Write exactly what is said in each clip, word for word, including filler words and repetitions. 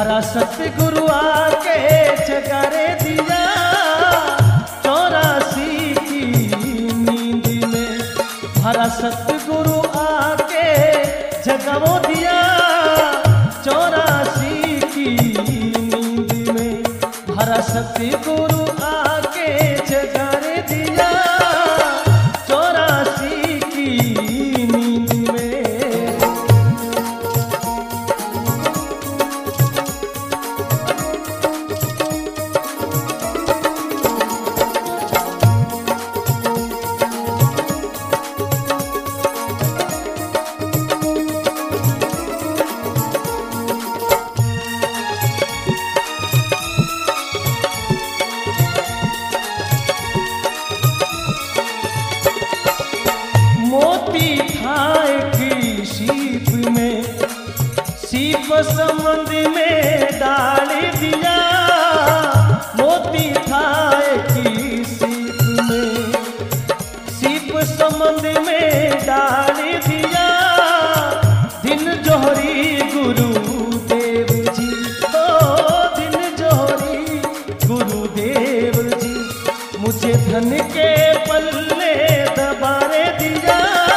भरा सतगुरु आके जगारे दिया चौरासी की नींद में। भरा सतगुरु आके जगावो दिया चौरासी की नींद में। भरा सतगुरु आके जगारे दिया चौरासी की नींद में। मोती खाए की सीप में, सीप समंद में डाल दिया। मोती खाए की सीप में, सीप समंद में डाल दिया। दिन जोहरी गुरुदेव जी, ओ दिन जोहरी गुरुदेव जी। मुझे धन के पल्ले दबारे दिया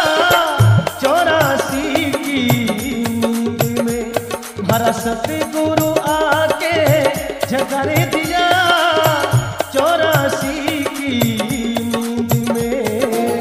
चौरासी की नींद में। भरा सतगुरु आके जगारे दिया चौरासी की नींद में।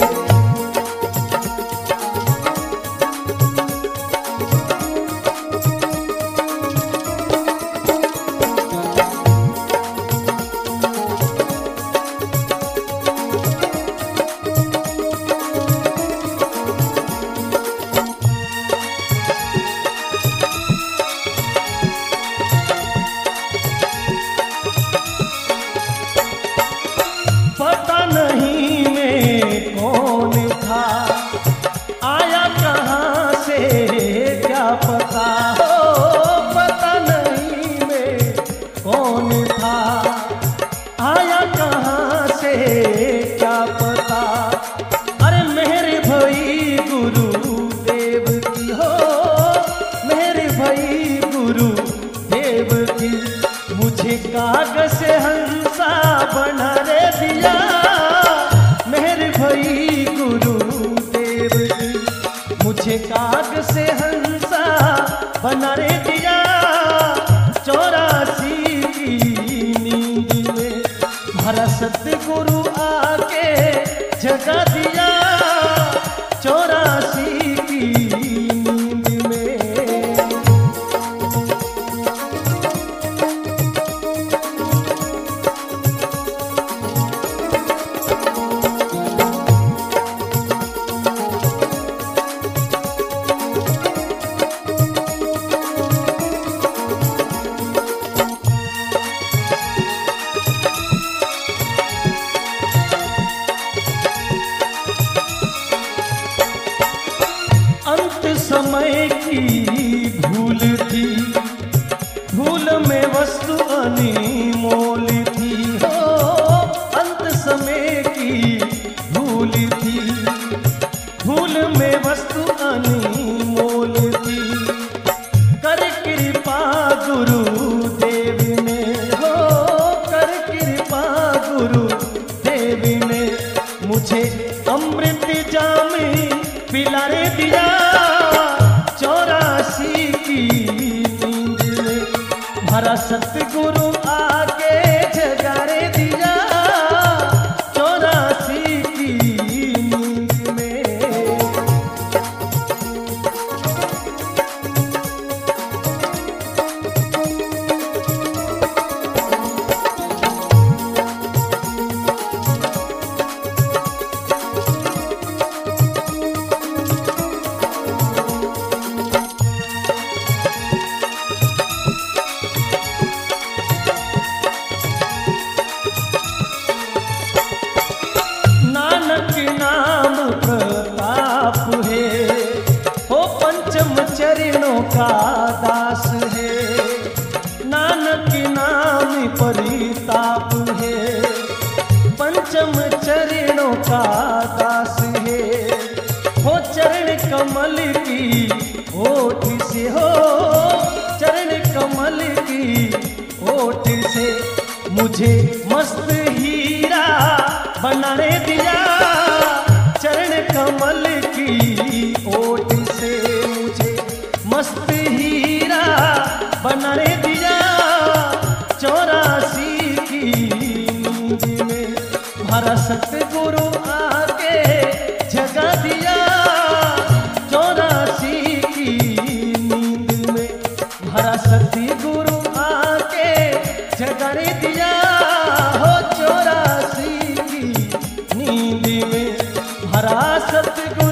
पता नहीं मैं कौन था, आया कहाँ से क्या पता हो। पता नहीं मैं कौन था, आया कहाँ से क्या पता। अरे मेरे भाई गुरुदेव की हो, मेरे भाई गुरुदेव की। मुझे कागज से हंसा बना रे दिया मेरे भाई गुरुदेव की। मुझे कागज से हंसा बना रे दिया चौरासी की नींद में। भरा सतगुरु आके जगा दिया चौरासी की नींद में। अंत समय की भूल थी, भूल में वस्तु अनमोल थी हो। अंत समय की भूल थी, भूल में वस्तु अनमोल थी। कर कृपा गुरुदेव ने हो, कर कृपा गुरुदेव ने। मुझे अमृत जाम पिला रे दिया चौरासी की नींद में। भरा सतगुरु आके जगारे दिया चौरासी की नींद में। नानक नाम प्रताप है हो, पंचम चरणों का दास है। नानक नाम परिताप है, पंचम चरणों का दास है। हो चरण कमल की ओठ से हो, चरण कमल की मुझे मस्त हीरा बनाने दिया चरण कमल की ओट से। मुझे मस्त हीरा बनाने दिया चौरासी की नींद में। हमारा सतगुरु आके जगा दिया चौरासी की नींद में। हमारा सतगुरु आके जगा दिया हो चौरासी की नींद में। हमारा सतगुरु